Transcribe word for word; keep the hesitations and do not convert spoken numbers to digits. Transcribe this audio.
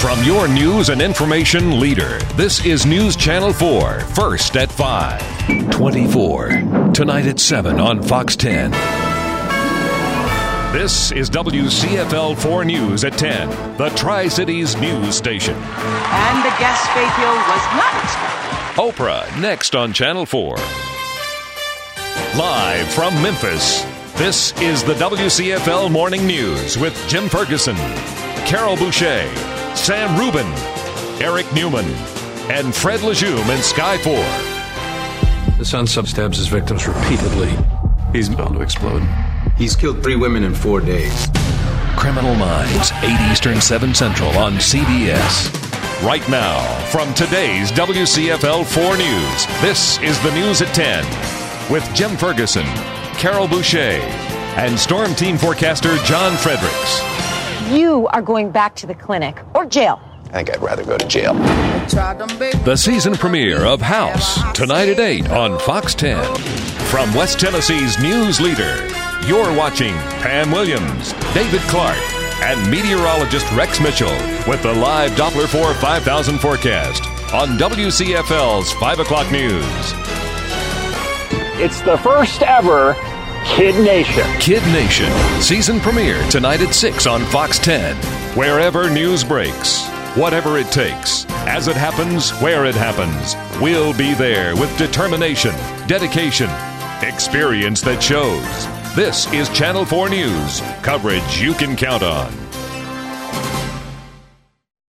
From your news and information leader, this is News Channel four, first at five. twenty-four, tonight at seven on Fox ten. This is W C F L four News at ten, the Tri-Cities news station. And the gas failure was not expected. Oprah, next on Channel four. Live from Memphis, this is the W C F L Morning News with Jim Ferguson, Carol Boucher, Sam Rubin, Eric Newman, and Fred Lejeune in Sky four. The son stabs his victims repeatedly. He's bound to explode. He's killed three women in four days. Criminal Minds, eight Eastern, seven Central on C B S. Right now, from today's W C F L four News, this is the News at ten with Jim Ferguson, Carol Boucher, and Storm Team forecaster John Fredericks. You are going back to the clinic or jail. I think I'd rather go to jail. The season premiere of House, tonight at eight on Fox ten. From West Tennessee's news leader, you're watching Pam Williams, David Clark, and meteorologist Rex Mitchell with the live Doppler four five thousand forecast on W C F L's five o'clock news. It's the first ever Kid Nation. Kid Nation, season premiere tonight at six on Fox ten. Wherever news breaks, whatever it takes, as it happens, where it happens, we'll be there with determination, dedication, experience that shows. This is Channel four News, coverage you can count on.